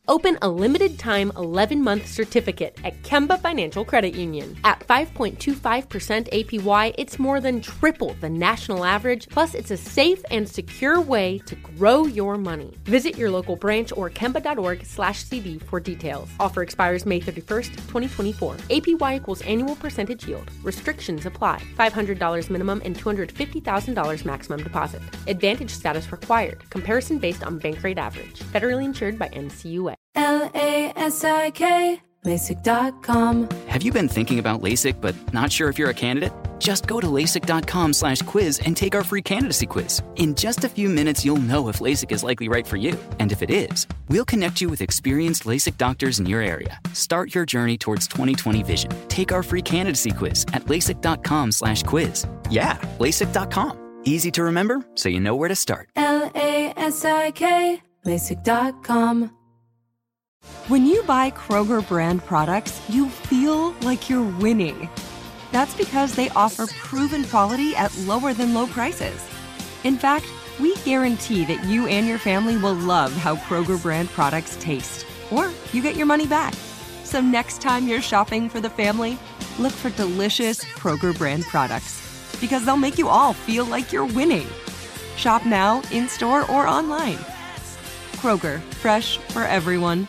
Open a limited-time 11-month certificate at Kemba Financial Credit Union. At 5.25% APY, it's more than triple the national average, plus it's a safe and secure way to grow your money. Visit your local branch or kemba.org/CD for details. Offer expires May 31st, 2024. APY equals annual percentage yield. Restrictions apply. $500 minimum and $250,000 maximum deposit. Advantage status required. Comparison based on bank rate average. Federally insured by NCUA. LASIK, LASIK.com. Have you been thinking about LASIK but not sure if you're a candidate? Just go to LASIK.com/quiz and take our free candidacy quiz. In just a few minutes, you'll know if LASIK is likely right for you. And if it is, we'll connect you with experienced LASIK doctors in your area. Start your journey towards 20/20 vision. Take our free candidacy quiz at LASIK.com/quiz. Yeah, LASIK.com. Easy to remember, so you know where to start. LASIK, LASIK.com. When you buy Kroger brand products, you feel like you're winning. That's because they offer proven quality at lower than low prices. In fact, we guarantee that you and your family will love how Kroger brand products taste, or you get your money back. So next time you're shopping for the family, look for delicious Kroger brand products, because they'll make you all feel like you're winning. Shop now, in-store, or online. Kroger, fresh for everyone.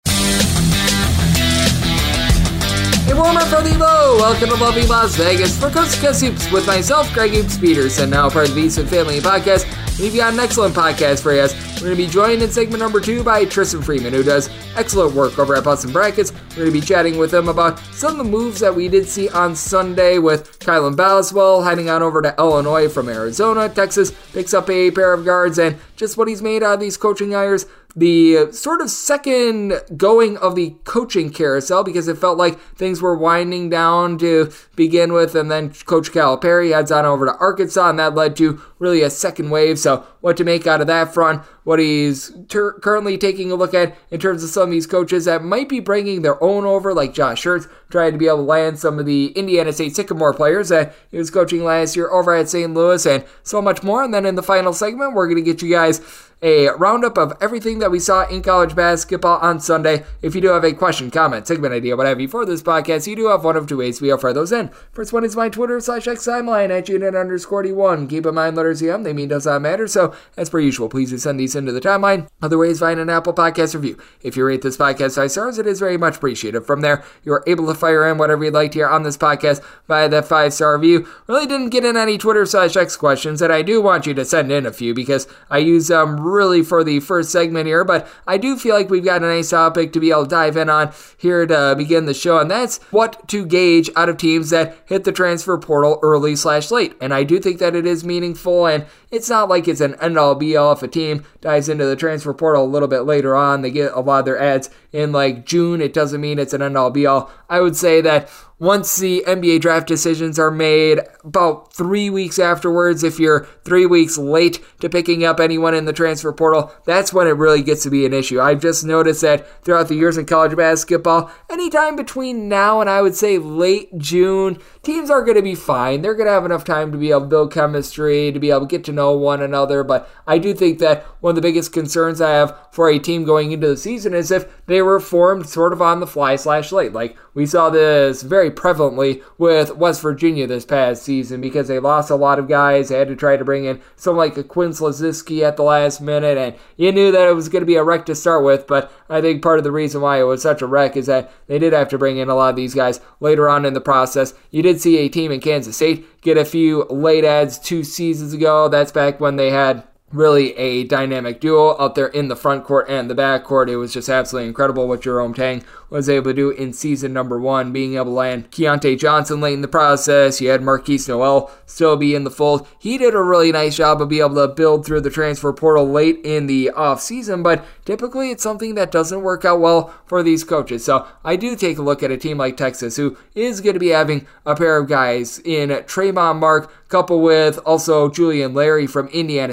A warmer from the low. Welcome to lovely Las Vegas for Coast to Coast Hoops with myself, Greg Hoops Peterson, now part of the Beast and Family Podcast. We've got an excellent podcast for you. We're going to be joined in segment number 2 by Tristan Freeman, who does excellent work over at Butts and Brackets. We're going to be chatting with him about some of the moves that we did see on Sunday with Kylan Boswell heading on over to Illinois from Arizona. Texas picks up a pair of guards and just what he's made out of these coaching hires. The sort of second going of the coaching carousel, because it felt like things were winding down to begin with, and then Coach Calipari heads on over to Arkansas, and that led to really a second wave. So what to make out of that front, what he's currently taking a look at in terms of some of these coaches that might be bringing their own over, like Josh Schertz, trying to be able to land some of the Indiana State Sycamore players that he was coaching last year over at St. Louis, and so much more. And then in the final segment, we're going to get you guys a roundup of everything that we saw in college basketball on Sunday. If you do have a question, comment, segment idea, what have you for this podcast, you do have one of two ways we offer those in. First one is my Twitter/X timeline at Unit_D1. Keep in mind, letters EM, they mean does not matter. So as per usual, please do send these into the timeline. Other ways, find an Apple Podcast review. If you rate this podcast 5 stars, it is very much appreciated. From there, you are able to fire in whatever you'd like to hear on this podcast via that 5-star review. Really didn't get in any Twitter/X questions, and I do want you to send in a few because I use them really for the first segment here, but I do feel like we've got a nice topic to be able to dive in on here to begin the show, and that's what to gauge out of teams that hit the transfer portal early/late. And I do think that it is meaningful, and it's not like it's an end-all be-all. If a team dives into the transfer portal a little bit later on, they get a lot of their ads in like June, it doesn't mean it's an end-all be-all. I would say that once the NBA draft decisions are made, about 3 weeks afterwards, if you're 3 weeks late to picking up anyone in the transfer portal, that's when it really gets to be an issue. I've just noticed that throughout the years in college basketball, anytime between now and I would say late June, teams are going to be fine. They're going to have enough time to be able to build chemistry, to be able to get to know one another. But I do think that one of the biggest concerns I have for a team going into the season is if they were formed sort of on the fly/late. Like we saw this very prevalently with West Virginia this past season because they lost a lot of guys. They had to try to bring in someone like a Quinn Slazinski at the last minute, and you knew that it was going to be a wreck to start with. But I think part of the reason why it was such a wreck is that they did have to bring in a lot of these guys later on in the process. You did see a team in Kansas State get a few late ads 2 seasons ago. That's back when they had really a dynamic duo out there in the front court and the back court. It was just absolutely incredible what Jerome Tang was able to do in season number 1, being able to land Keontae Johnson late in the process. You had Marquise Noel still be in the fold. He did a really nice job of being able to build through the transfer portal late in the offseason, but typically it's something that doesn't work out well for these coaches. So I do take a look at a team like Texas, who is going to be having a pair of guys in Trayvon Mark, coupled with also Julian Larry from Indiana State coming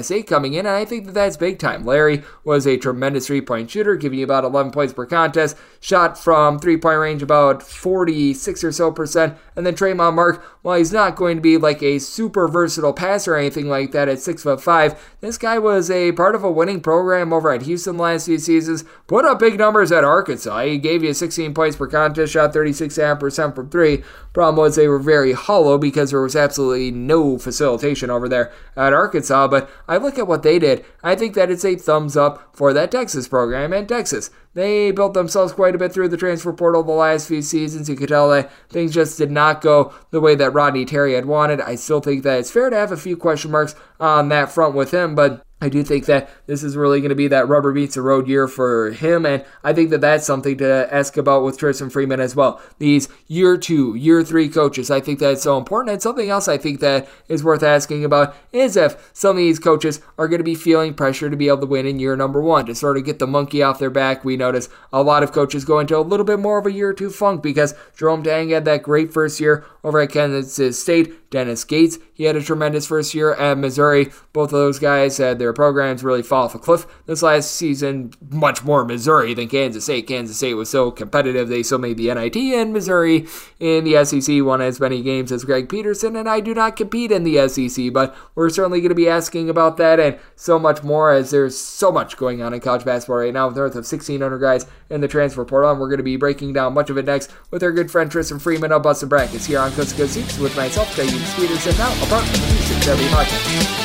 coming in, and I think that that's big time. Larry was a tremendous three-point shooter, giving you about 11 points per contest, shot from three-point range about 46 or so percent, and then Tremont Mark, while he's not going to be like a super versatile passer or anything like that at 6'5", this guy was a part of a winning program over at Houston the last few seasons, put up big numbers at Arkansas. He gave you 16 points per contest, shot 36.5% from three. Problem was they were very hollow because there was absolutely no facilitation over there at Arkansas, but I look at what they did. I think that it's a thumbs up for that Texas program, and Texas, they built themselves quite a bit through the transfer portal the last few seasons. You could tell that things just did not go the way that Rodney Terry had wanted. I still think that it's fair to have a few question marks on that front with him, but I do think that this is really going to be that rubber meets the road year for him, and I think that that's something to ask about with Tristan Freeman as well. These year 2, year 3 coaches, I think that's so important. And something else I think that is worth asking about is if some of these coaches are going to be feeling pressure to be able to win in year number 1, to sort of get the monkey off their back. We notice a lot of coaches go into a little bit more of a year 2 funk because Jerome Tang had that great first year over at Kansas State. Dennis Gates, he had a tremendous first year at Missouri. Both of those guys had their programs really fall off a cliff this last season. Much more Missouri than Kansas State. Kansas State was so competitive, they still made the NIT, and Missouri in the SEC won as many games as Greg Peterson, and I do not compete in the SEC, but we're certainly going to be asking about that and so much more, as there's so much going on in college basketball right now with north of 1,600 guys in the transfer portal, and we're going to be breaking down much of it next with our good friend Tristan Freeman of Busted Brackets here on Coast to Coast Hoops with myself, Greg Peterson, now a part of the Music Derby Podcast.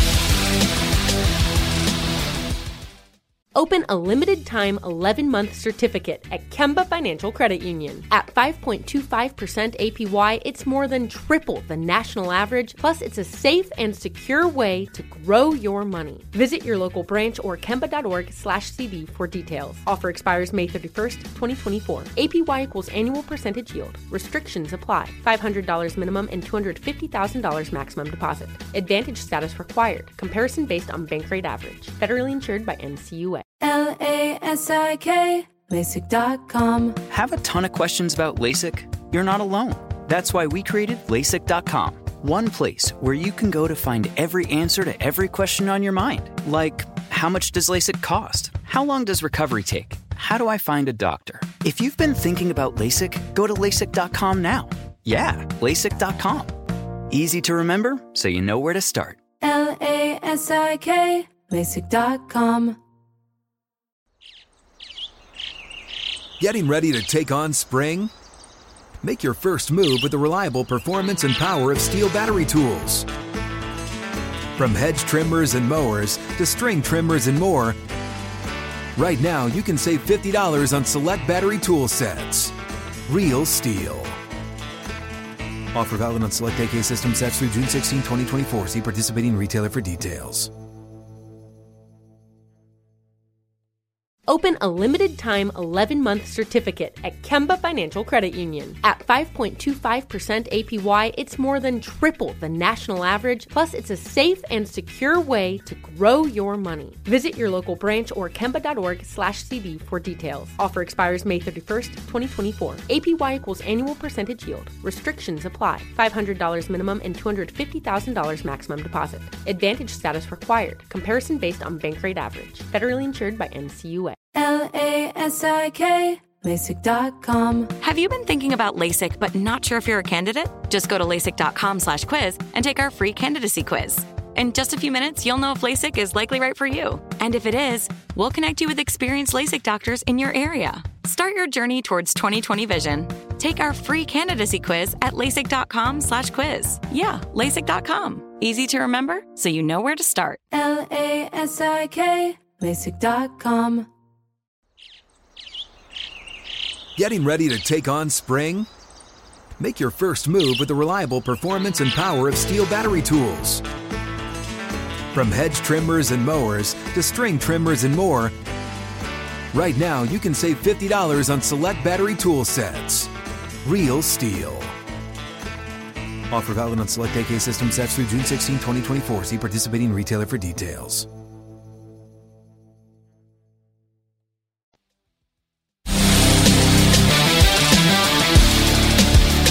Open a limited-time 11-month certificate at Kemba Financial Credit Union. At 5.25% APY, it's more than triple the national average, plus it's a safe and secure way to grow your money. Visit your local branch or kemba.org/cb for details. Offer expires May 31st, 2024. APY equals annual percentage yield. Restrictions apply. $500 minimum and $250,000 maximum deposit. Advantage status required. Comparison based on bank rate average. Federally insured by NCUA. LASIK, LASIK.com. Have a ton of questions about LASIK? You're not alone. That's why we created LASIK.com. One place where you can go to find every answer to every question on your mind. Like, how much does LASIK cost? How long does recovery take? How do I find a doctor? If you've been thinking about LASIK, go to LASIK.com now. Yeah, LASIK.com. Easy to remember, so you know where to start. LASIK, LASIK.com. Getting ready to take on spring? Make your first move with the reliable performance and power of Steel battery tools. From hedge trimmers and mowers to string trimmers and more, right now you can save $50 on select battery tool sets. Real Steel. Offer valid on select AK system sets through June 16, 2024. See participating retailer for details. Open a limited-time 11-month certificate at Kemba Financial Credit Union. At 5.25% APY, it's more than triple the national average, plus it's a safe and secure way to grow your money. Visit your local branch or kemba.org/cb for details. Offer expires May 31st, 2024. APY equals annual percentage yield. Restrictions apply. $500 minimum and $250,000 maximum deposit. Advantage status required. Comparison based on bank rate average. Federally insured by NCUA. LASIK, LASIK.com. Have you been thinking about LASIK but not sure if you're a candidate? Just go to LASIK.com/quiz and take our free candidacy quiz. In just a few minutes, you'll know if LASIK is likely right for you. And if it is, we'll connect you with experienced LASIK doctors in your area. Start your journey towards 20/20 vision. Take our free candidacy quiz at LASIK.com/quiz. Yeah, LASIK.com. Easy to remember, so you know where to start. LASIK, LASIK.com. Getting ready to take on spring? Make your first move with the reliable performance and power of Steel battery tools. From hedge trimmers and mowers to string trimmers and more, right now you can save $50 on select battery tool sets. Real Steel. Offer valid on select AK system sets through June 16, 2024. See participating retailer for details.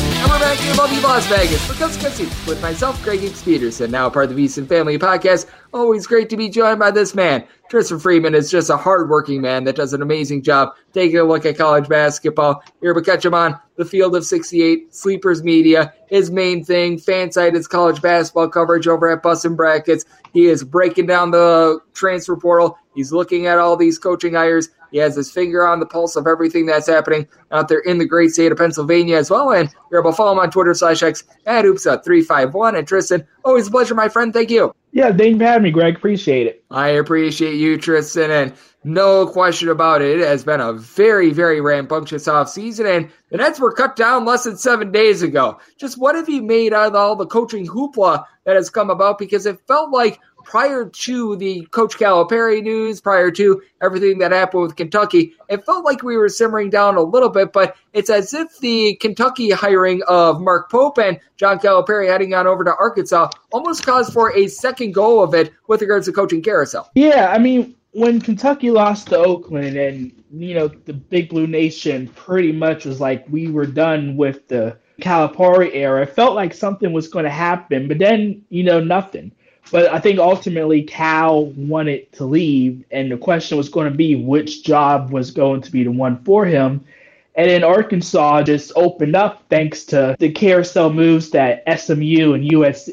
Back here in lovely Las Vegas for Coast to Coast Hoops with myself, Greg Peterson, now part of the VSiN Family Podcast. always great to be joined by this man. Tristan Freeman is just a hardworking man that does an amazing job taking a look at college basketball. You're able to catch him on the Field of 68, Sleepers Media. His main thing, Fansite, is college basketball coverage over at Bussin' Brackets. He is breaking down the transfer portal. He's looking at all these coaching hires. He has his finger on the pulse of everything that's happening out there in the great state of Pennsylvania as well. And you're able to follow him on Twitter /X at Oopsa351. And Tristan, always a pleasure, my friend. Thank you. Yeah, thank you for having me, Greg. Appreciate it. I appreciate you, Tristan, and no question about it, it has been a very, very rambunctious offseason, and the Nets were cut down less than 7 days ago. Just what have you made out of all the coaching hoopla that has come about? Because it felt like prior to the Coach Calipari news, prior to everything that happened with Kentucky, it felt like we were simmering down a little bit, but it's as if the Kentucky hiring of Mark Pope and John Calipari heading on over to Arkansas almost caused for a second go of it with regards to coaching carousel. Yeah, I mean, when Kentucky lost to Oakland and, the Big Blue Nation pretty much was like we were done with the Calipari era, it felt like something was going to happen, but then, nothing. But I think ultimately Cal wanted to leave, and the question was going to be which job was going to be the one for him. And then Arkansas just opened up thanks to the carousel moves that SMU and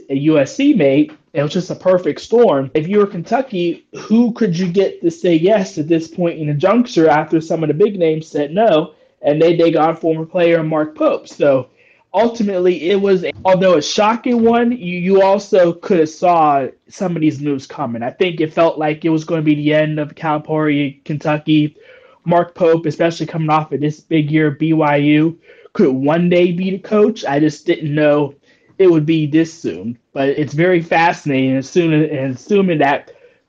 USC made. It was just a perfect storm. If you were Kentucky, who could you get to say yes at this point in the juncture after some of the big names said no? And they got former player Mark Pope. So ultimately, it was, although a shocking one, you also could have saw some of these moves coming. I think it felt like it was going to be the end of Calipari, Kentucky. Mark Pope, especially coming off of this big year at BYU, could one day be the coach. I just didn't know it would be this soon. But it's very fascinating. Assuming that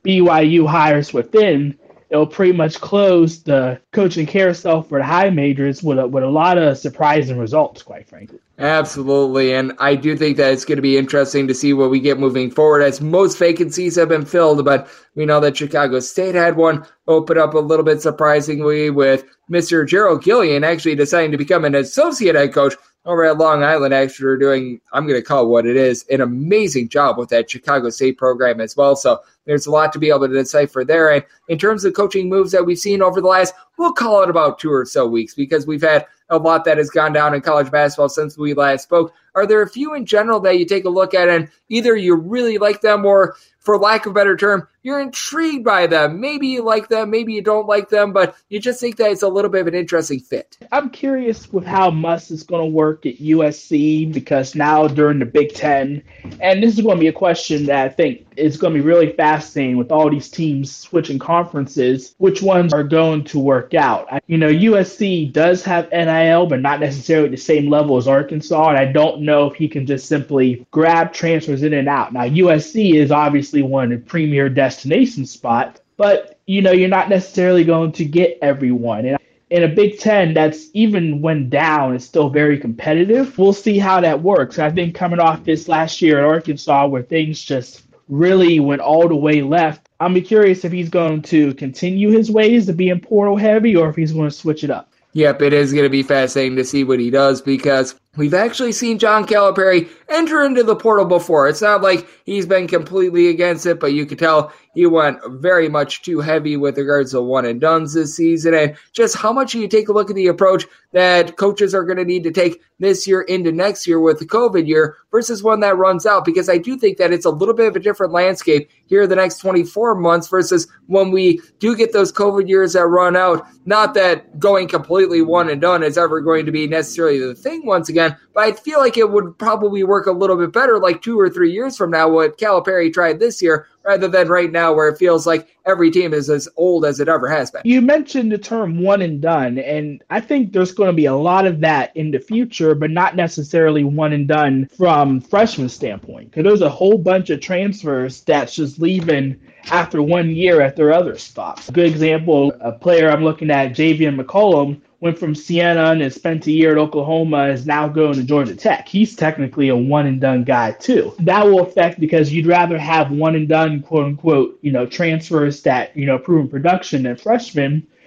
BYU hires within, it'll pretty much close the coaching carousel for the high majors with a lot of surprising results, quite frankly. Absolutely, and I do think that it's going to be interesting to see what we get moving forward, as most vacancies have been filled, but we know that Chicago State had one open up a little bit surprisingly with Mr. Gerald Gillian actually deciding to become an associate head coach over at Long Island after doing, I'm going to call it what it is, an amazing job with that Chicago State program as well. So there's a lot to be able to decipher there. And in terms of coaching moves that we've seen over the last, we'll call it about 2 or so weeks, because we've had a lot that has gone down in college basketball since we last spoke. Are there a few in general that you take a look at and either you really like them or, for lack of a better term, you're intrigued by them? Maybe you like them, maybe you don't like them, but you just think that it's a little bit of an interesting fit. I'm curious with how Muss is going to work at USC, because now during the Big Ten, and this is going to be a question that I think is going to be really fascinating with all these teams switching conferences, which ones are going to work out. USC does have NIL, but not necessarily the same level as Arkansas, and I don't know if he can just simply grab transfers in and out. Now, USC is obviously one of the premier destination spots, but you're not necessarily going to get everyone. And in a Big Ten that's even when down is still very competitive. We'll see how that works. I think coming off this last year at Arkansas where things just really went all the way left, I'm curious if he's going to continue his ways of being portal heavy or if he's going to switch it up. Yep, it is going to be fascinating to see what he does, because we've actually seen John Calipari enter into the portal before. It's not like he's been completely against it, but you could tell he went very much too heavy with regards to one and dones this season. And just how much you take a look at the approach that coaches are going to need to take this year into next year with the COVID year versus one that runs out, because I do think that it's a little bit of a different landscape here the next 24 months versus when we do get those COVID years that run out. Not that going completely one and done is ever going to be necessarily the thing once again, but I feel like it would probably work a little bit better like 2 or 3 years from now what Calipari tried this year, rather than right now where it feels like every team is as old as it ever has been. You mentioned the term one and done, and I think there's going to be a lot of that in the future, but not necessarily one and done from freshman standpoint, because there's a whole bunch of transfers that's just leaving after 1 year at their other stops. A good example, a player I'm looking at, Javian McCollum, went from Siena and spent a year at Oklahoma, is now going to Georgia Tech. He's technically a one-and-done guy, too. That will affect because you'd rather have one-and-done, quote-unquote, transfers that, proven production than freshmen.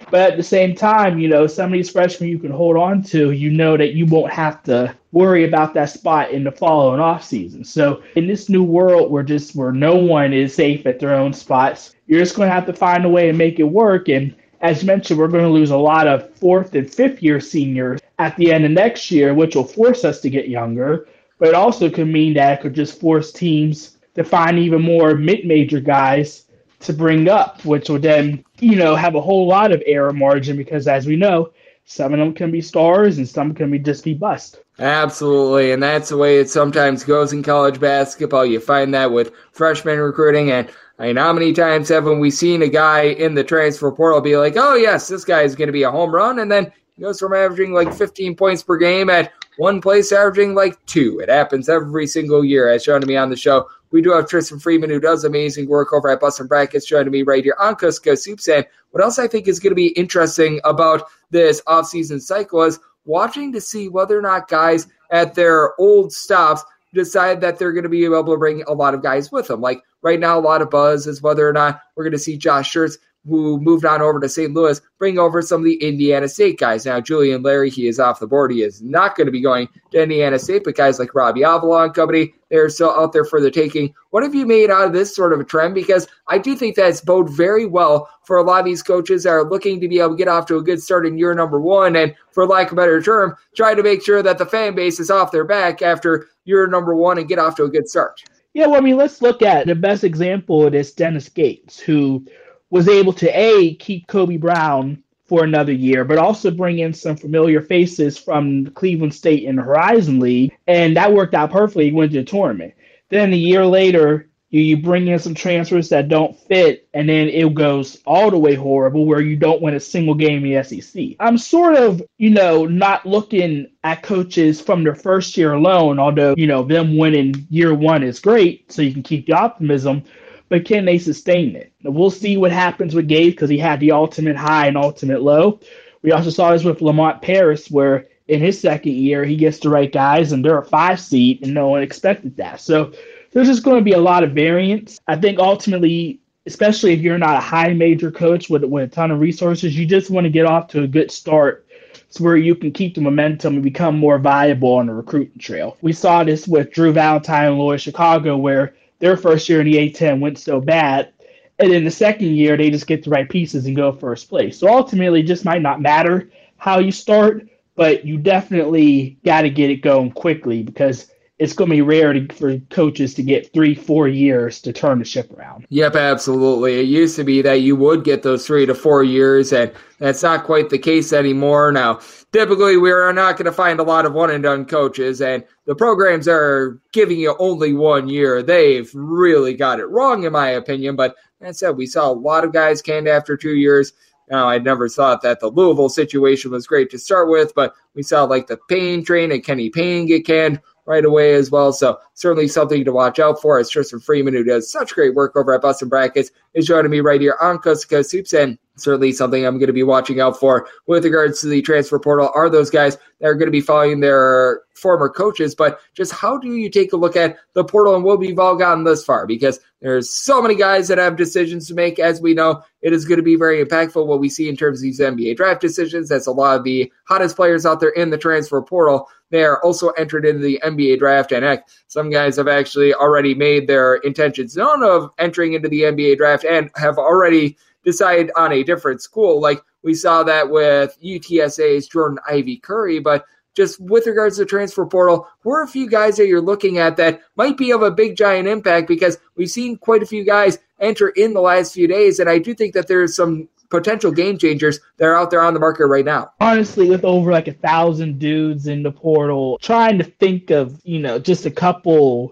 But at the same time, some of these freshmen you can hold on to, that you won't have to worry about that spot in the following offseason. So in this new world where no one is safe at their own spots, you're just going to have to find a way to make it work. And as you mentioned, we're going to lose a lot of fourth and fifth year seniors at the end of next year, which will force us to get younger. But it also could mean that it could just force teams to find even more mid-major guys to bring up, which will then, have a whole lot of error margin because, as we know, some of them can be stars and some can just be bust. Absolutely, and that's the way it sometimes goes in college basketball. You find that with freshman recruiting, and how many times haven't we seen a guy in the transfer portal be like, oh, yes, this guy is going to be a home run, and then he goes from averaging like 15 points per game at one place, averaging like 2. It happens every single year, as shown to me on the show. We do have Tristan Freeman, who does amazing work over at Bustin' Brackets, joining me right here on Cusco Soups. And what else I think is going to be interesting about this offseason cycle is watching to see whether or not guys at their old stops decide that they're going to be able to bring a lot of guys with them. Like right now, a lot of buzz is whether or not we're going to see Josh Schertz, who moved on over to St. Louis, bring over some of the Indiana State guys. Now, Julian Larry, he is off the board. He is not going to be going to Indiana State, but guys like Robbie Avila and company, they're still out there for the taking. What have you made out of this sort of a trend? Because I do think that's bode very well for a lot of these coaches that are looking to be able to get off to a good start in year number one, and for lack of a better term, try to make sure that the fan base is off their back after year number one and get off to a good start. Yeah, well, let's look at the best example of this, Dennis Gates, who was able to, keep Kobe Brown for another year, but also bring in some familiar faces from Cleveland State in the Horizon League, and that worked out perfectly. He went to the tournament. Then a year later, you bring in some transfers that don't fit, and then it goes all the way horrible where you don't win a single game in the SEC. I'm sort of, not looking at coaches from their first year alone, although, them winning year one is great, so you can keep the optimism. But can they sustain it? We'll see what happens with Gabe because he had the ultimate high and ultimate low. We also saw this with Lamont Paris, where in his second year, he gets the right guys, and they're a 5 seed, and no one expected that. So there's just going to be a lot of variance. I think ultimately, especially if you're not a high major coach with a ton of resources, you just want to get off to a good start so where you can keep the momentum and become more viable on the recruiting trail. We saw this with Drew Valentine and Loyola Chicago, where their first year in the A-10 went so bad, and in the second year, they just get the right pieces and go first place. So ultimately, it just might not matter how you start, but you definitely got to get it going quickly because it's going to be rare for coaches to get 3-4 years to turn the ship around. Yep, absolutely. It used to be that you would get those 3 to 4 years, and that's not quite the case anymore. Now, typically, we are not going to find a lot of one-and-done coaches, and the programs are giving you only 1 year. They've really got it wrong, in my opinion, but that said, we saw a lot of guys canned after 2 years. Now, I never thought that the Louisville situation was great to start with, but we saw like the Payne train and Kenny Payne get canned right away as well. So certainly something to watch out for as Tristan Freeman, who does such great work over at Bustin' Brackets, is joining me right here on Cusco Soups, and certainly something I'm going to be watching out for with regards to the transfer portal are those guys that are going to be following their former coaches. But just how do you take a look at the portal and what we've all gotten thus far? Because there's so many guys that have decisions to make. As we know, it is going to be very impactful what we see in terms of these NBA draft decisions. That's a lot of the hottest players out there in the transfer portal. They are also entered into the NBA draft, and heck, some guys have actually already made their intentions known of entering into the NBA draft and have already decided on a different school. Like we saw that with UTSA's Jordan Ivy Curry, but just with regards to the transfer portal, who are a few guys that you're looking at that might be of a big, giant impact? Because we've seen quite a few guys enter in the last few days, and I do think that there's some potential game changers that are out there on the market right now. Honestly, with over 1,000 dudes in the portal, trying to think of, just a couple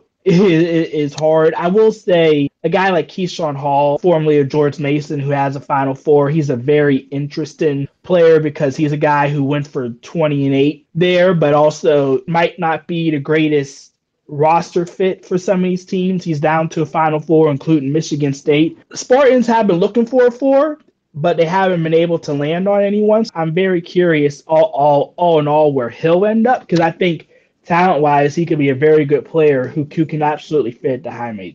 is hard. I will say a guy like Keyshawn Hall, formerly of George Mason, who has a Final Four, he's a very interesting player because he's a guy who went for 20-8 there, but also might not be the greatest roster fit for some of these teams. He's down to a Final Four, including Michigan State. Spartans have been looking for a 4, but they haven't been able to land on anyone. I'm very curious all in all where he'll end up, because I think talent-wise, he could be a very good player who can absolutely fit the high majors.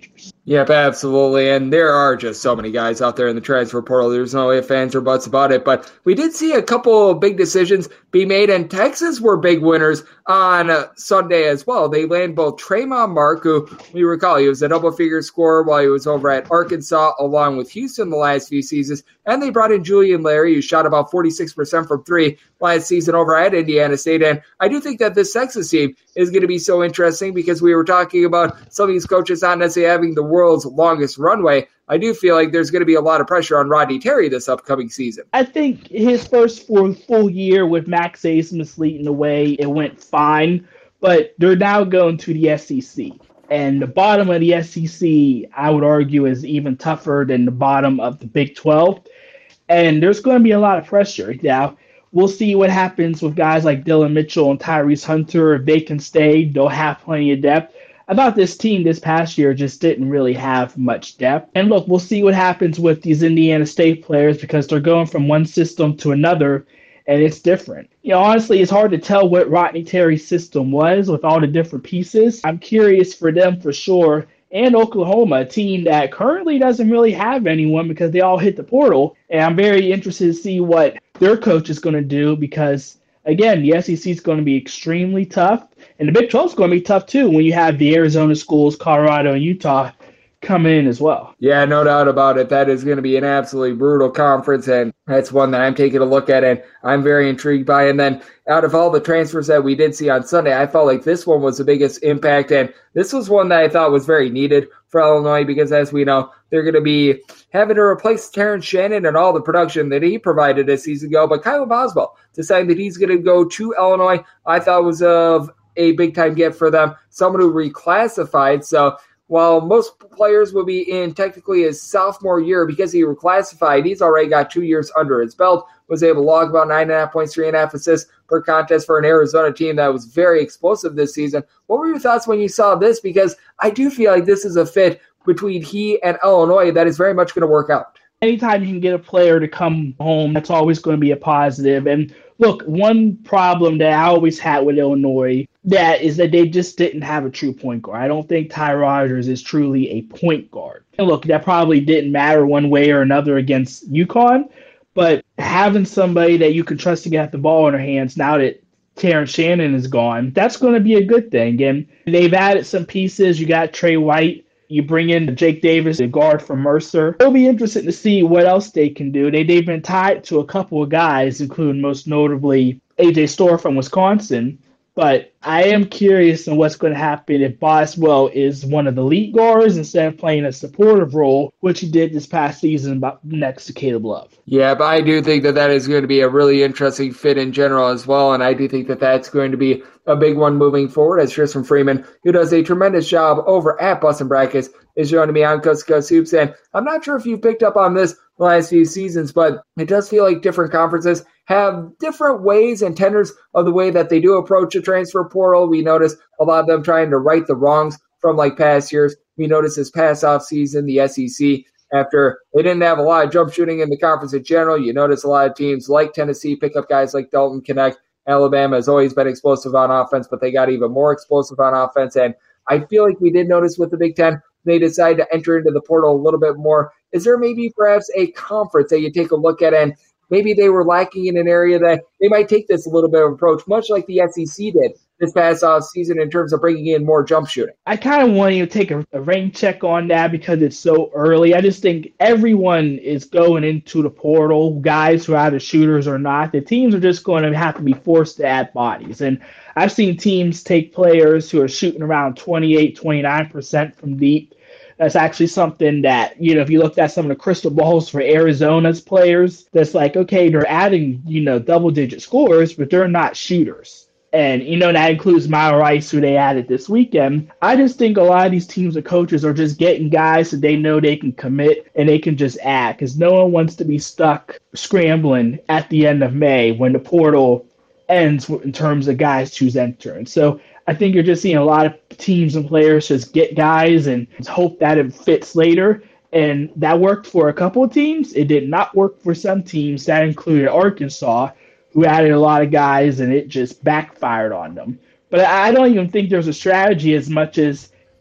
Yep, absolutely. And there are just so many guys out there in the transfer portal. There's no ifs, ands, or buts about it. But we did see a couple of big decisions be made, and Texas were big winners on Sunday as well. They landed both Trayvon Mark, who we recall he was a double-figure scorer while he was over at Arkansas, along with Houston the last few seasons. And they brought in Julian Larry, who shot about 46% from three last season over at Indiana State. And I do think that this Texas team is going to be so interesting because we were talking about some of these coaches not necessarily having the world's longest runway. I do feel like there's going to be a lot of pressure on Rodney Terry this upcoming season. I think his first full year with Max Abmas leading the way, it went fine, but they're now going to the SEC. And the bottom of the SEC, I would argue, is even tougher than the bottom of the Big 12. And there's going to be a lot of pressure. Now, we'll see what happens with guys like Dylan Mitchell and Tyrese Hunter. If they can stay, they'll have plenty of depth. I thought this team this past year just didn't really have much depth. And look, we'll see what happens with these Indiana State players because they're going from one system to another, and it's different. Honestly, it's hard to tell what Rodney Terry's system was with all the different pieces. I'm curious for them for sure. And Oklahoma, a team that currently doesn't really have anyone because they all hit the portal. And I'm very interested to see what their coach is going to do because, again, the SEC is going to be extremely tough. And the Big 12 is going to be tough, too, when you have the Arizona schools, Colorado, and Utah coming in as well. Yeah, no doubt about it. That is going to be an absolutely brutal conference, and that's one that I'm taking a look at, and I'm very intrigued by. And then out of all the transfers that we did see on Sunday, I felt like this one was the biggest impact, and this was one that I thought was very needed for Illinois because, as we know, they're going to be having to replace Terrence Shannon and all the production that he provided a season ago. But Kyle Boswell deciding that he's going to go to Illinois, I thought was of a big-time get for them, someone who reclassified. So while most players will be in technically his sophomore year because he reclassified, he's already got 2 years under his belt, was able to log about 9.5 points, 3.5 assists per contest for an Arizona team that was very explosive this season. What were your thoughts when you saw this? Because I do feel like this is a fit between he and Illinois that is very much going to work out. Anytime you can get a player to come home, that's always going to be a positive. And look, one problem that I always had with Illinois is that they just didn't have a true point guard. I don't think Ty Rodgers is truly a point guard. And look, that probably didn't matter one way or another against UConn, but having somebody that you can trust to get the ball in their hands now that Terrence Shannon is gone, that's going to be a good thing. And they've added some pieces. You got Trey White. You bring in Jake Davis, the guard from Mercer. It'll be interesting to see what else they can do. They've been tied to a couple of guys, including most notably A.J. Storr from Wisconsin. But I am curious on what's going to happen if Boswell is one of the lead guards instead of playing a supportive role, which he did this past season next to Caleb Love. Yeah, but I do think that is going to be a really interesting fit in general as well, and I do think that that's going to be a big one moving forward as Tristan Freeman, who does a tremendous job over at Boston Brackets, is going to be on Coast to Coast Hoops. And I'm not sure if you picked up on this the last few seasons, but it does feel like different conferences have different ways and tenors of the way that they do approach a transfer portal. We notice a lot of them trying to right the wrongs from like past years. We noticed this past offseason, the SEC, after they didn't have a lot of jump shooting in the conference in general, you notice a lot of teams like Tennessee pick up guys like Dalton Knecht. Alabama has always been explosive on offense, but they got even more explosive on offense. And I feel like we did notice with the Big Ten, they decided to enter into the portal a little bit more. Is there maybe perhaps a conference that you take a look at and maybe they were lacking in an area that they might take this a little bit of approach, much like the SEC did this past season in terms of bringing in more jump shooting? I kind of want you to take a rain check on that because it's so early. I just think everyone is going into the portal, guys who are either shooters or not. The teams are just going to have to be forced to add bodies. And I've seen teams take players who are shooting around 28, 29% from deep. That's actually something that, if you looked at some of the crystal balls for Arizona's players, that's like, okay, they're adding, double-digit scores, but they're not shooters. And, that includes Myra Rice, who they added this weekend. I just think a lot of these teams and coaches are just getting guys that they know they can commit and they can just add because no one wants to be stuck scrambling at the end of May when the portal ends in terms of guys who's entering. So I think you're just seeing a lot of teams and players just get guys and hope that it fits later. And that worked for a couple of teams. It did not work for some teams. That included Arkansas, who added a lot of guys, and it just backfired on them. But I don't even think there's a strategy as much as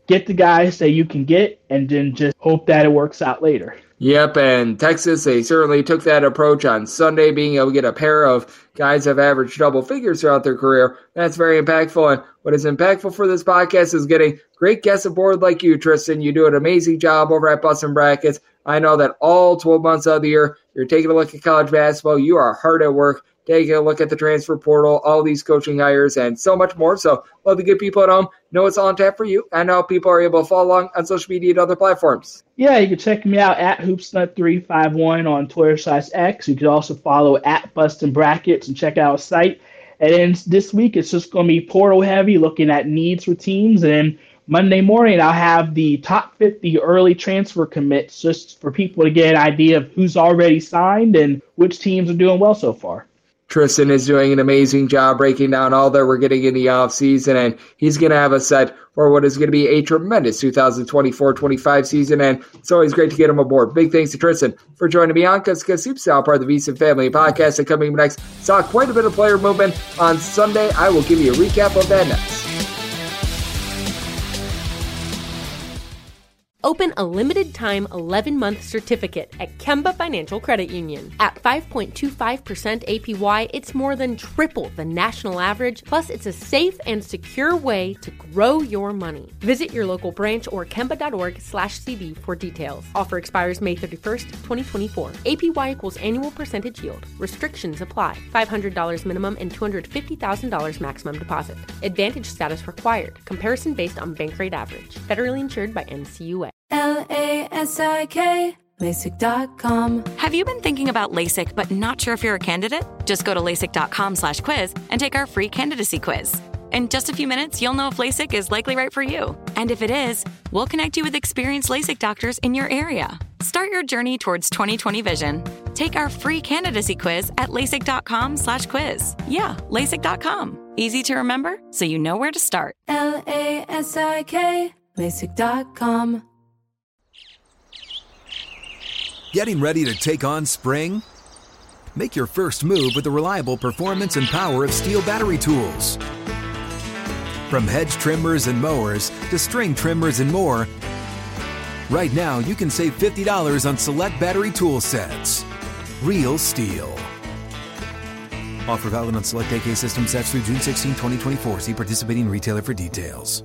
get the guys that you can get and then just hope that it works out later. Yep, and Texas, they certainly took that approach on Sunday, being able to get a pair of guys that have averaged double figures throughout their career. That's very impactful, and what is impactful for this podcast is getting great guests aboard like you, Tristan. You do an amazing job over at Bustin' Brackets. I know that all 12 months of the year, you're taking a look at college basketball. You are hard at work, taking a look at the transfer portal, all these coaching hires, and so much more. So love to get people at home know it's all on tap for you, and how people are able to follow along on social media and other platforms. Yeah, you can check me out at Hoopsnut351 on Twitter/X. You can also follow at Bustin' Brackets and check out our site. And then this week, it's just going to be portal heavy, looking at needs for teams. And Monday morning, I'll have the top 50 early transfer commits just for people to get an idea of who's already signed and which teams are doing well so far. Tristan is doing an amazing job breaking down all that we're getting in the offseason, and he's going to have us set for what is going to be a tremendous 2024-25 season, and it's always great to get him aboard. Big thanks to Tristan for joining me on Cuz Soups, now part of the VSiN Family Podcast. And coming next, saw quite a bit of player movement on Sunday. I will give you a recap of that next. Open a limited-time 11-month certificate at Kemba Financial Credit Union. At 5.25% APY, it's more than triple the national average, plus it's a safe and secure way to grow your money. Visit your local branch or kemba.org/cd for details. Offer expires May 31st, 2024. APY equals annual percentage yield. Restrictions apply. $500 minimum and $250,000 maximum deposit. Advantage status required. Comparison based on bank rate average. Federally insured by NCUA. LASIK, LASIK.com. Have you been thinking about LASIK but not sure if you're a candidate? Just go to LASIK.com/quiz and take our free candidacy quiz. In just a few minutes, you'll know if LASIK is likely right for you. And if it is, we'll connect you with experienced LASIK doctors in your area. Start your journey towards 20/20 vision. Take our free candidacy quiz at LASIK.com/quiz. Yeah, LASIK.com. Easy to remember, so you know where to start. LASIK, LASIK.com. Getting ready to take on spring? Make your first move with the reliable performance and power of Steel battery tools. From hedge trimmers and mowers to string trimmers and more, right now you can save $50 on select battery tool sets. Real Steel. Offer valid on select AK system sets through June 16, 2024. See participating retailer for details.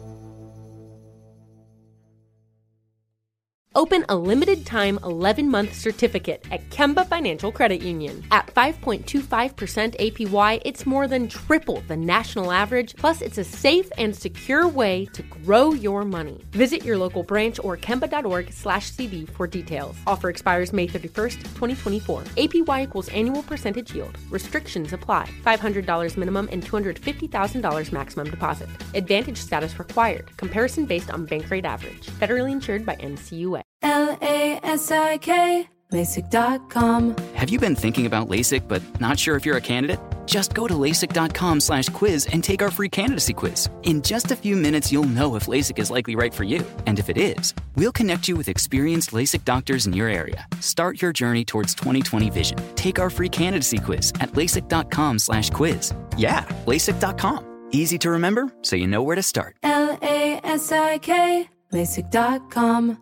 Open a limited-time 11-month certificate at Kemba Financial Credit Union. At 5.25% APY, it's more than triple the national average, plus it's a safe and secure way to grow your money. Visit your local branch or kemba.org/cd for details. Offer expires May 31st, 2024. APY equals annual percentage yield. Restrictions apply. $500 minimum and $250,000 maximum deposit. Advantage status required. Comparison based on bank rate average. Federally insured by NCUA. LASIK, LASIK.com. Have you been thinking about LASIK but not sure if you're a candidate? Just go to LASIK.com/quiz and take our free candidacy quiz. In just a few minutes, you'll know if LASIK is likely right for you. And if it is, we'll connect you with experienced LASIK doctors in your area. Start your journey towards 20/20 vision. Take our free candidacy quiz at LASIK.com/quiz. Yeah, LASIK.com. Easy to remember, so you know where to start. LASIK, LASIK.com.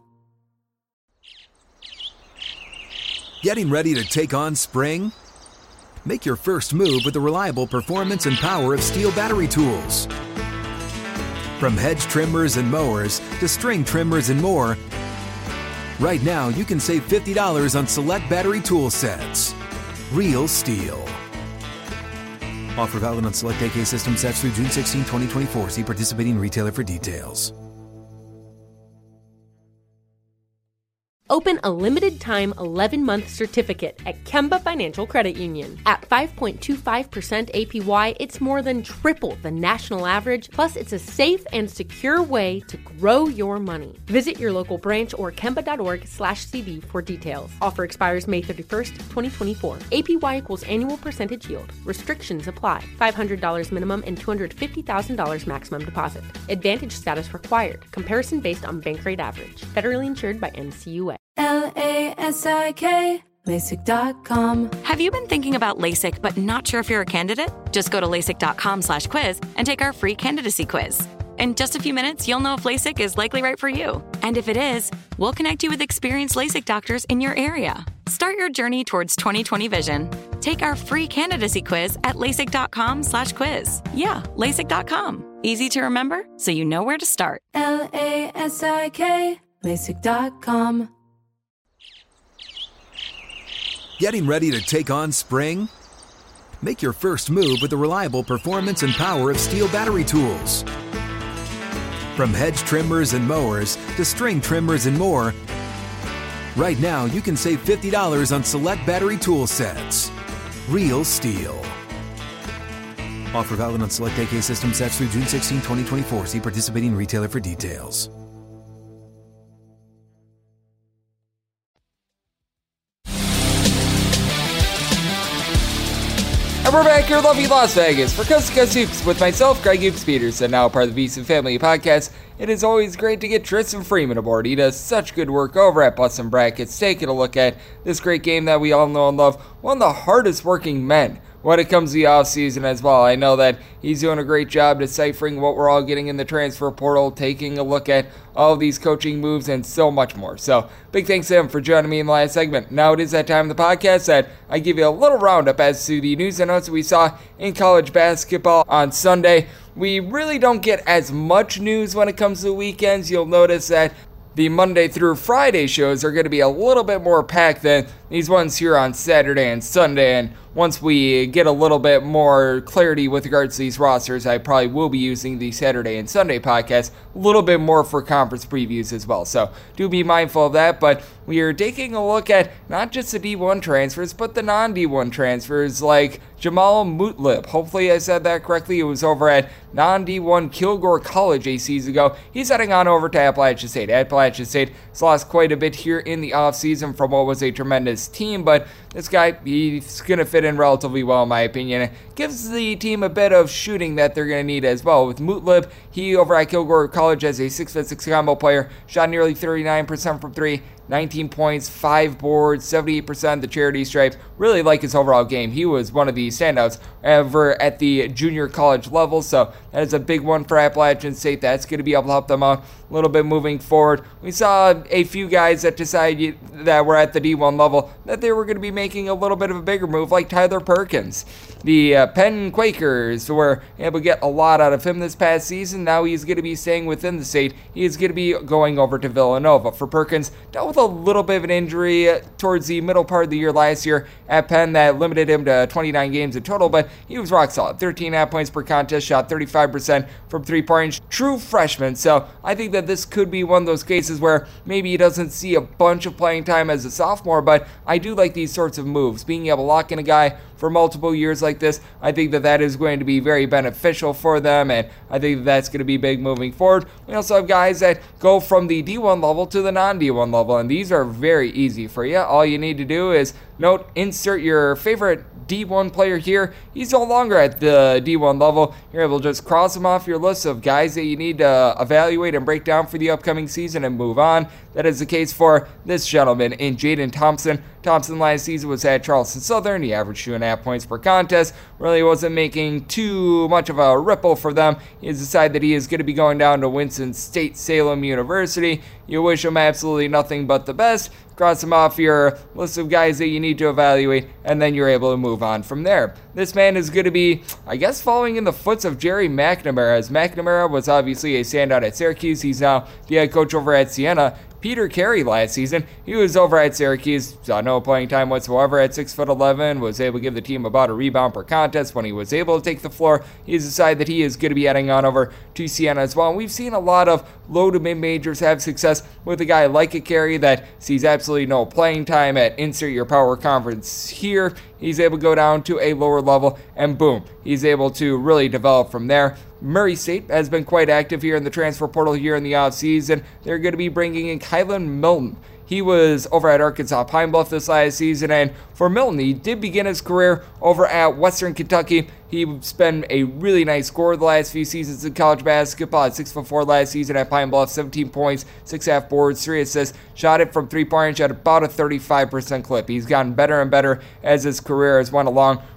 Getting ready to take on spring? Make your first move with the reliable performance and power of Steel battery tools. From hedge trimmers and mowers to string trimmers and more, right now you can save $50 on select battery tool sets. Real Steel. Offer valid on select AK system sets through June 16, 2024. See participating retailer for details. Open a limited-time 11-month certificate at Kemba Financial Credit Union. At 5.25% APY, it's more than triple the national average, plus it's a safe and secure way to grow your money. Visit your local branch or kemba.org/cd for details. Offer expires May 31st, 2024. APY equals annual percentage yield. Restrictions apply. $500 minimum and $250,000 maximum deposit. Advantage status required. Comparison based on bank rate average. Federally insured by NCUA. LASIK, LASIK.com. Have you been thinking about LASIK but not sure if you're a candidate? Just go to LASIK.com/quiz and take our free candidacy quiz. In just a few minutes, you'll know if LASIK is likely right for you. And if it is, we'll connect you with experienced LASIK doctors in your area. Start your journey towards 20/20 vision. Take our free candidacy quiz at LASIK.com/quiz. Yeah, LASIK.com. Easy to remember, so you know where to start. LASIK, LASIK.com. Getting ready to take on spring? Make your first move with the reliable performance and power of Steel battery tools. From hedge trimmers and mowers to string trimmers and more, right now you can save $50 on select battery tool sets. Real Steel. Offer valid on select AK system sets through June 16, 2024. See participating retailer for details. And we're back here in lovely Las Vegas for Coast to Coast Hoops with myself, Greg Hoops Peterson, now part of the VSiN Family Podcast. It is always great to get Tristan Freeman aboard. He does such good work over at Butts and Brackets, taking a look at this great game that we all know and love. One of the hardest working men when it comes to the offseason as well. I know that he's doing a great job deciphering what we're all getting in the transfer portal, taking a look at all of these coaching moves, and so much more. So, big thanks to him for joining me in the last segment. Now it is that time of the podcast that I give you a little roundup as to the news and notes that we saw in college basketball on Sunday. We really don't get as much news when it comes to the weekends. You'll notice that the Monday through Friday shows are going to be a little bit more packed than these ones here on Saturday and Sunday, and once we get a little bit more clarity with regards to these rosters, I probably will be using the Saturday and Sunday podcast a little bit more for conference previews as well. So do be mindful of that, but we are taking a look at not just the D1 transfers, but the non-D1 transfers like Jamal Mutlib. Hopefully I said that correctly. It was over at non-D1 Kilgore College a season ago. He's heading on over to Appalachian State. Appalachian State has lost quite a bit here in the offseason from what was a tremendous team, but this guy, he's going to fit in relatively well in my opinion. It gives the team a bit of shooting that they're going to need as well. With Mutlib, he over at Kilgore College as a 6'6" combo player, shot nearly 39% from three, 19 points, 5 boards, 78% the charity stripe. Really like his overall game. He was one of the standouts ever at the junior college level, so that is a big one for Appalachian State. That's going to be able to help them out a little bit moving forward. We saw a few guys that decided that were at the D1 level that they were going to be making a little bit of a bigger move, like Tyler Perkins. The Penn Quakers were able to get a lot out of him this past season. Now he's going to be staying within the state. He is going to be going over to Villanova. For Perkins, dealt with a little bit of an injury towards the middle part of the year last year at Penn that limited him to 29 games in total, but he was rock solid. 13.5 points per contest, shot 35% from three-point range. True freshman, so I think that this could be one of those cases where maybe he doesn't see a bunch of playing time as a sophomore, but I do like these sorts of moves. Being able to lock in a guy for multiple years like this, I think that that is going to be very beneficial for them, and I think that that's going to be big moving forward. We also have guys that go from the D1 level to the non-D1 level, and these are very easy for you. All you need to do is insert your favorite D1 player here. He's no longer at the D1 level. You're able to just cross him off your list of guys that you need to evaluate and break down for the upcoming season and move on. That is the case for this gentleman in Jaden Thompson. Thompson last season was at Charleston Southern. He averaged 2.5 points per contest. Really wasn't making too much of a ripple for them. He has decided that he is going to be going down to Winston-Salem University. You wish him absolutely nothing but the best. Cross him off your list of guys that you need to evaluate, and then you're able to move on from there. This man is going to be, I guess, following in the footsteps of Jerry McNamara, as McNamara was obviously a standout at Syracuse. He's now the head coach over at Siena. Peter Carey last season, he was over at Syracuse, saw no playing time whatsoever at 6'11", was able to give the team about a rebound per contest when he was able to take the floor. He's decided that he is going to be heading on over to Siena as well. And we've seen a lot of low to mid majors have success with a guy like a Carey that sees absolutely no playing time at insert your power conference here. He's able to go down to a lower level, and boom, he's able to really develop from there. Murray State has been quite active here in the transfer portal here in the offseason. They're going to be bringing in Kylan Milton. He was over at Arkansas Pine Bluff this last season, and for Milton, he did begin his career over at Western Kentucky. He's been a really nice scorer the last few seasons in college basketball. At 6'4" last season at Pine Bluff, 17 points, 6.5 boards, 3 assists. Shot it from three-point range at about a 35% clip. He's gotten better and better as his career has went along.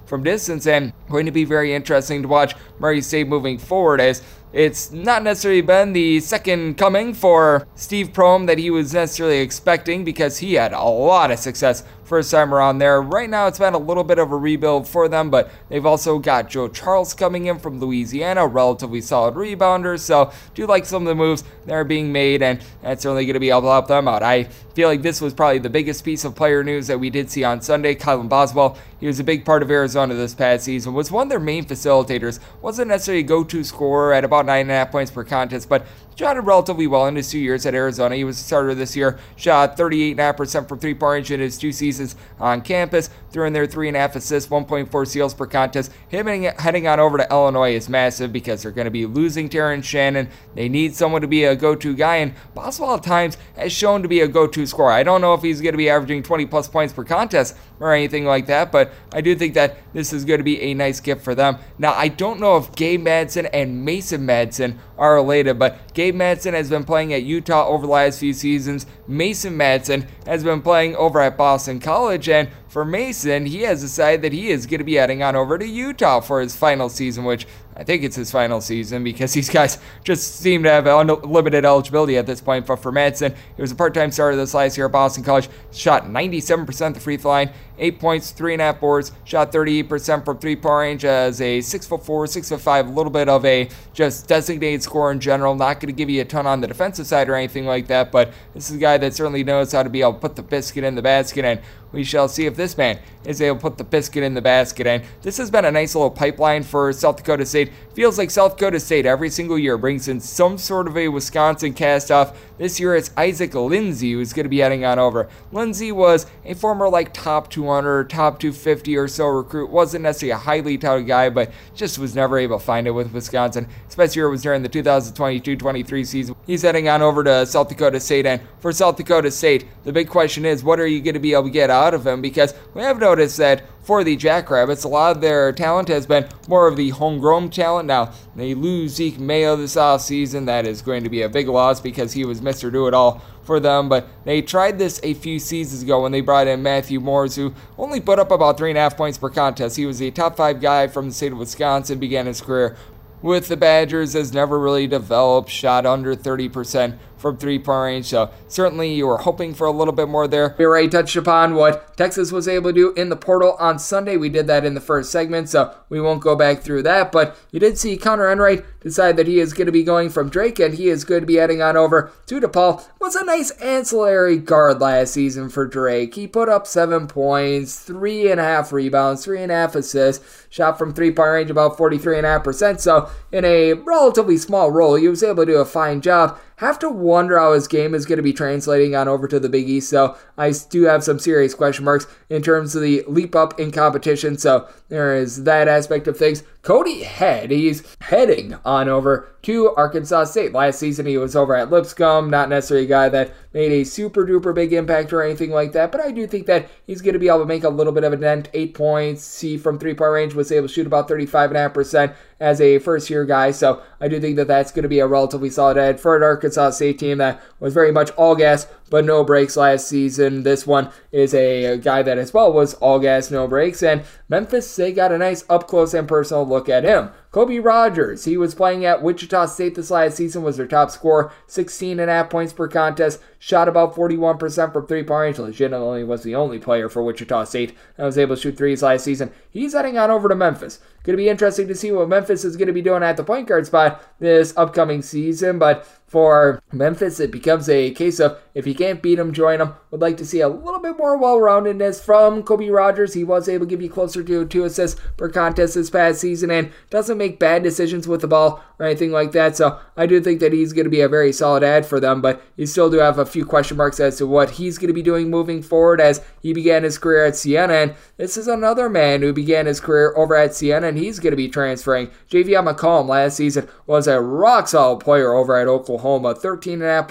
from distance, and going to be very interesting to watch Murray State moving forward, as it's not necessarily been the second coming for Steve Prohm that he was necessarily expecting, because he had a lot of success first time around there. Right now it's been a little bit of a rebuild for them, but they've also got Joe Charles coming in from Louisiana, relatively solid rebounder, so do like some of the moves that are being made, and that's certainly going to be able to help them out. I feel like this was probably the biggest piece of player news that we did see on Sunday. Kylan Boswell, he was a big part of Arizona this past season, was one of their main facilitators, wasn't necessarily a go-to scorer at about 9.5 points per contest, but shot it relatively well in his 2 years at Arizona. He was a starter this year, shot 38.5% from three-point range in his 2 seasons on campus, threw in there 3.5 assists, 1.4 steals per contest. Him heading on over to Illinois is massive, because they're going to be losing Terrence Shannon. They need someone to be a go-to guy, and Boswell at times has shown to be a go-to scorer. I don't know if he's going to be averaging 20-plus points per contest or anything like that, but I do think that this is going to be a nice gift for them. Now, I don't know if Gabe Madsen and Mason Madsen are related, but Gabe Madsen has been playing at Utah over the last few seasons. Mason Madsen has been playing over at Boston College, and for Mason, he has decided that he is going to be heading on over to Utah for his final season, which I think it's his final season, because these guys just seem to have unlimited eligibility at this point. But for Madsen, he was a part-time starter this last year at Boston College, shot 97% the free throw line, 8 points, 3.5 boards, shot 38% from three-point range as a 6'4", 6'5", a little bit of a just designated scorer in general. Not going to give you a ton on the defensive side or anything like that, but this is a guy that certainly knows how to be able to put the biscuit in the basket, and we shall see if this man is able to put the biscuit in the basket. And this has been a nice little pipeline for South Dakota State. Feels like South Dakota State every single year brings in some sort of a Wisconsin cast-off. This year it's Isaac Lindsey who's going to be heading on over. Lindsey was a former top 200, top 250 or so recruit. Wasn't necessarily a highly touted guy, but just was never able to find it with Wisconsin. Especially it was during the 2022-23 season. He's heading on over to South Dakota State, and for South Dakota State, the big question is, what are you going to be able to get out of him? Because we have noticed that for the Jackrabbits, a lot of their talent has been more of the homegrown talent. Now, they lose Zeke Mayo this offseason. That is going to be a big loss, because he was Mr. Do-It-All for them, but they tried this a few seasons ago when they brought in Matthew Moores, who only put up about 3.5 points per contest. He was a top 5 guy from the state of Wisconsin, began his career with the Badgers, has never really developed, shot under 30% from three-point range, so certainly you were hoping for a little bit more there. We already touched upon what Texas was able to do in the portal on Sunday. We did that in the first segment, so we won't go back through that, but you did see Connor Enright decide that he is going to be going from Drake, and he is going to be heading on over to DePaul. Was a nice ancillary guard last season for Drake. He put up 7 points, 3.5 rebounds, 3.5 assists, shot from three-point range about 43.5%, so in a relatively small role, he was able to do a fine job. Have to wonder how his game is going to be translating on over to the Big East, so I do have some serious question marks in terms of the leap up in competition, so there is that aspect of things. Cody Head, he's heading on over to Arkansas State. Last season he was over at Lipscomb, not necessarily a guy that made a super duper big impact or anything like that, but I do think that he's going to be able to make a little bit of a dent. 8 points, he from three-point range was able to shoot about 35.5% as a first-year guy, so I do think that that's going to be a relatively solid add for an Arkansas State team that was very much all gas but no breaks last season. This one is a guy that as well was all gas, no breaks, and Memphis, they got a nice up-close and personal look at him. Kobe Rogers, he was playing at Wichita State this last season, was their top scorer, 16.5 points per contest, shot about 41% from three-point range. Legitimately was the only player for Wichita State that was able to shoot threes last season. He's heading on over to Memphis. Going to be interesting to see what Memphis is going to be doing at the point guard spot this upcoming season, but for Memphis, it becomes a case of if you can't beat them, join them. Would like to see a little bit more well-roundedness from Kobe Rogers. He was able to give you closer to 2 assists per contest this past season and doesn't make bad decisions with the ball or anything like that. So I do think that he's going to be a very solid add for them, but you still do have a few question marks as to what he's going to be doing moving forward as he began his career at Siena. And this is another man who began his career over at Siena, and he's going to be transferring. Javion McCollum last season was a rock-solid player over at Oklahoma. 13.5 points,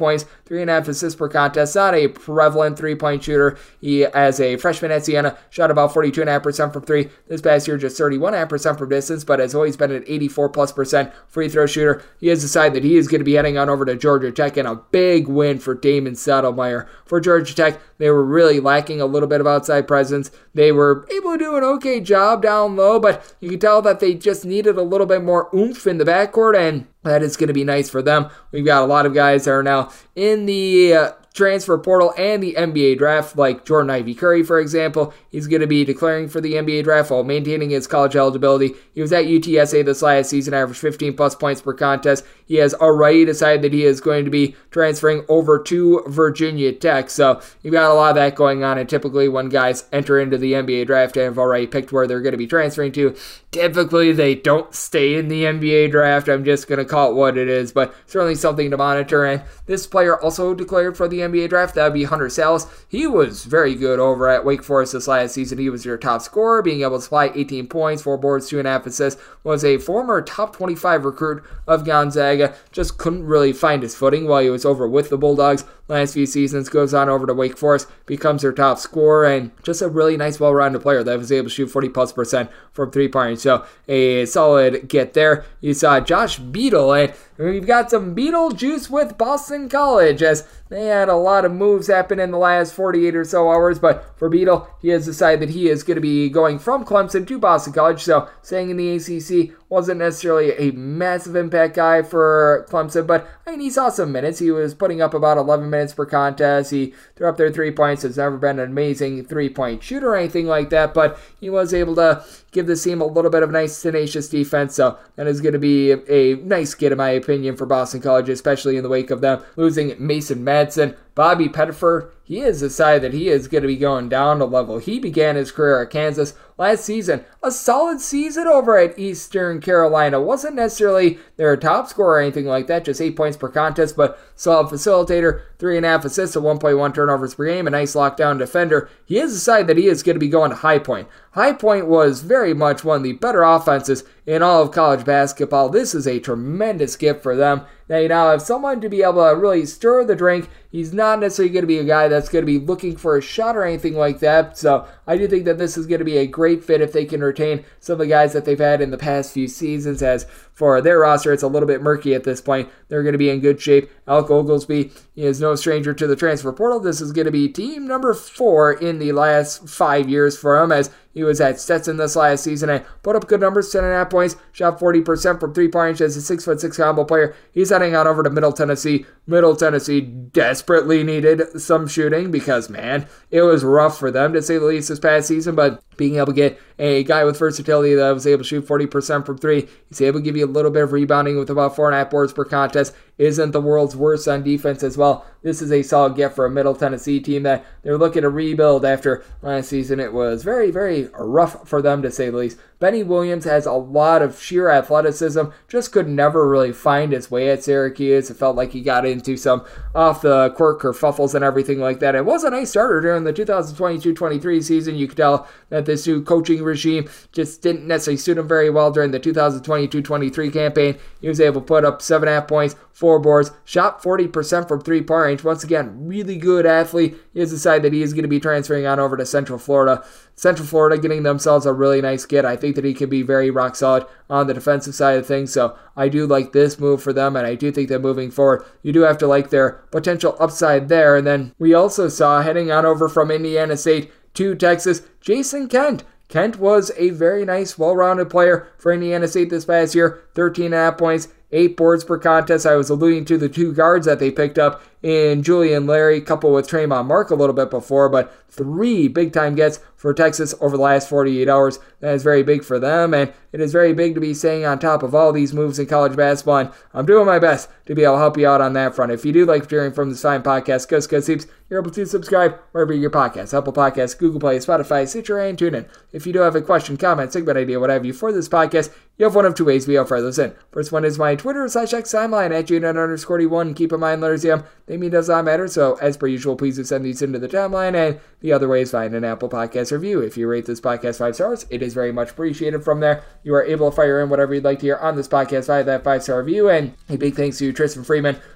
3.5 assists per contest. Not a prevalent three-point shooter. He, as a freshman at Siena, shot about 42.5% from three. This past year, just 31.5% from distance, but has always been an 84+% free throw shooter. He has decided that he is going to be heading on over to Georgia Tech, and a big win for Damon Stoudemire. For Georgia Tech, they were really lacking a little bit of outside presence. They were able to do an okay job down low, but you can tell that they just needed a little bit more oomph in the backcourt, and that is going to be nice for them. We've got a lot of guys that are now in the transfer portal and the NBA draft, like Jordan Ivy Curry, for example. He's going to be declaring for the NBA draft while maintaining his college eligibility. He was at UTSA this last season, averaged 15+ points per contest. He has already decided that he is going to be transferring over to Virginia Tech. So you've got a lot of that going on, and typically when guys enter into the NBA draft and have already picked where they're going to be transferring to, typically they don't stay in the NBA draft. I'm just going to call it what it is, but certainly something to monitor. And this player also declared for the NBA draft. That would be Hunter Sallis. He was very good over at Wake Forest this last season. He was their top scorer, being able to supply 18 points, 4 boards, 2.5 assists. Was a former top 25 recruit of Gonzaga. Just couldn't really find his footing while he was over with the Bulldogs last few seasons. Goes on over to Wake Forest, becomes their top scorer, and just a really nice, well-rounded player that was able to shoot 40+% from three-pointers. So a solid get there. You saw Josh Beadle, and we've got some Beadle juice with Boston College, as they had a lot of moves happen in the last 48 or so hours, but for Beadle, he has decided that he is going to be going from Clemson to Boston College, so staying in the ACC wasn't necessarily a massive impact guy for Clemson, but I mean, he saw some minutes. He was putting up about 11 minutes per contest. He threw up there 3 points. Has never been an amazing three-point shooter or anything like that, but he was able to give this team a little bit of nice, tenacious defense, so that is going to be a nice get, in my opinion, for Boston College, especially in the wake of them losing Mason Madsen. Bobby Pettiford, he has decided that he is going to be going down a level. He began his career at Kansas last season. A solid season over at Eastern Carolina. Wasn't necessarily their top scorer or anything like that, just 8 points per contest, but solid facilitator, 3.5 assists, 1.1 turnovers per game, a nice lockdown defender. He has decided that he is going to be going to High Point. High Point was very much one of the better offenses in all of college basketball. This is a tremendous gift for them. They now have someone to be able to really stir the drink. He's not necessarily going to be a guy that's going to be looking for a shot or anything like that. So I do think that this is going to be a great fit if they can retain some of the guys that they've had in the past few seasons. As for their roster, it's a little bit murky at this point. They're going to be in good shape. Alec Oglesby is no stranger to the transfer portal. This is going to be team number 4 in the last 5 years for him, as he was at Stetson this last season and put up good numbers, 10.5 points, shot 40% from 3-point range as a 6'6" combo player. He's heading on over to Middle Tennessee. Middle Tennessee desperately needed some shooting because, man, it was rough for them, to say the least, this past season, but being able to get a guy with versatility that was able to shoot 40% from 3, he's able to give you a little bit of rebounding with about 4.5 boards per contest, isn't the world's worst on defense as well. This is a solid get for a Middle Tennessee team that they're looking to rebuild after last season. It was very, very rough for them, to say the least. Benny Williams has a lot of sheer athleticism, just could never really find his way at Syracuse. It felt like he got into some off the quirk kerfuffles and everything like that. It was a nice starter during the 2022-23 season. You could tell that this new coaching regime just didn't necessarily suit him very well during the 2022-23 campaign. He was able to put up 7.5 points, 4 boards, shot 40% from 3-point range. Once again, really good athlete. He has decided that he is going to be transferring on over to Central Florida. Central Florida getting themselves a really nice get. I think that he can be very rock solid on the defensive side of things, so I do like this move for them, and I do think that moving forward, you do have to like their potential upside there. And then we also saw, heading on over from Indiana State to Texas, Jason Kent. Kent was a very nice, well-rounded player for Indiana State this past year. 13.5 points, 8 boards per contest. I was alluding to the 2 guards that they picked up in Julian Larry, coupled with Tremont Mark a little bit before, but 3 big-time gets for Texas over the last 48 hours. That is very big for them, and it is very big to be staying on top of all these moves in college basketball, and I'm doing my best to be able to help you out on that front. If you do like hearing from this fine podcast, Cuz Heaps, you're able to subscribe wherever you get your podcasts, Apple Podcasts, Google Play, Spotify, Stitcher, and TuneIn. If you do have a question, comment, segment idea, what have you for this podcast, you have one of 2 ways we offer those in. First one is my Twitter /X timeline at @JNet_D1. Keep in mind, letters M, they mean does not matter, so as per usual, please do send these into the timeline, and the other way is find an Apple Podcast review. If you rate this podcast 5 stars, it is very much appreciated. From there, you are able to fire in whatever you'd like to hear on this podcast via that 5-star review, and a big thanks to Tristan Freeman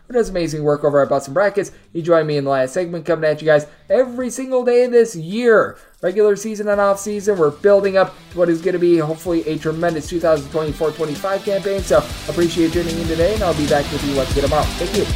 who does amazing work over at Butts and Brackets. He joined me in the last segment, coming at you guys every single day this year. Regular season and off season, we're building up to what is going to be hopefully a tremendous 2024-25 campaign. So appreciate you tuning in today, and I'll be back with you once again tomorrow. Thank you.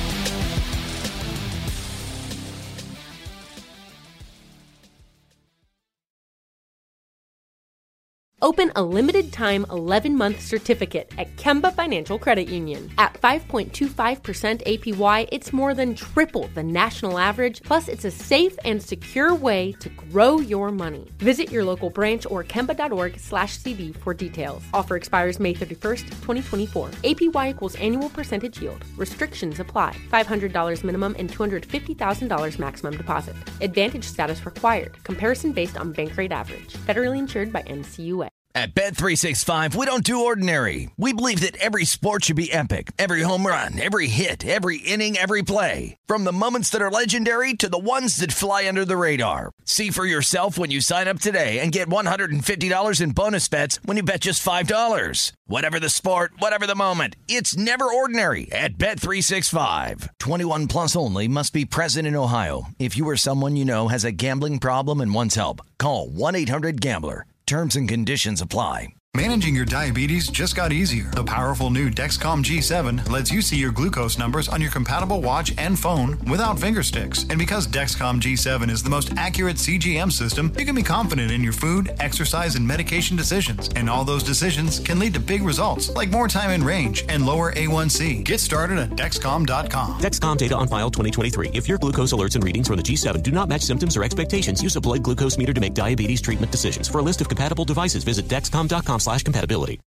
Open a limited-time 11-month certificate at Kemba Financial Credit Union. At 5.25% APY, it's more than triple the national average, plus it's a safe and secure way to grow your money. Visit your local branch or kemba.org/CD for details. Offer expires May 31st, 2024. APY equals annual percentage yield. Restrictions apply. $500 minimum and $250,000 maximum deposit. Advantage status required. Comparison based on bank rate average. Federally insured by NCUA. At Bet365, we don't do ordinary. We believe that every sport should be epic. Every home run, every hit, every inning, every play. From the moments that are legendary to the ones that fly under the radar. See for yourself when you sign up today and get $150 in bonus bets when you bet just $5. Whatever the sport, whatever the moment, it's never ordinary at Bet365. 21 plus only. Must be present in Ohio. If you or someone you know has a gambling problem and wants help, call 1-800-GAMBLER. Terms and conditions apply. Managing your diabetes just got easier. The powerful new Dexcom G7 lets you see your glucose numbers on your compatible watch and phone without finger sticks. And because Dexcom G7 is the most accurate CGM system, you can be confident in your food, exercise, and medication decisions. And all those decisions can lead to big results, like more time in range and lower A1C. Get started at Dexcom.com. Dexcom data on file 2023. If your glucose alerts and readings from the G7 do not match symptoms or expectations, use a blood glucose meter to make diabetes treatment decisions. For a list of compatible devices, visit Dexcom.com/compatibility.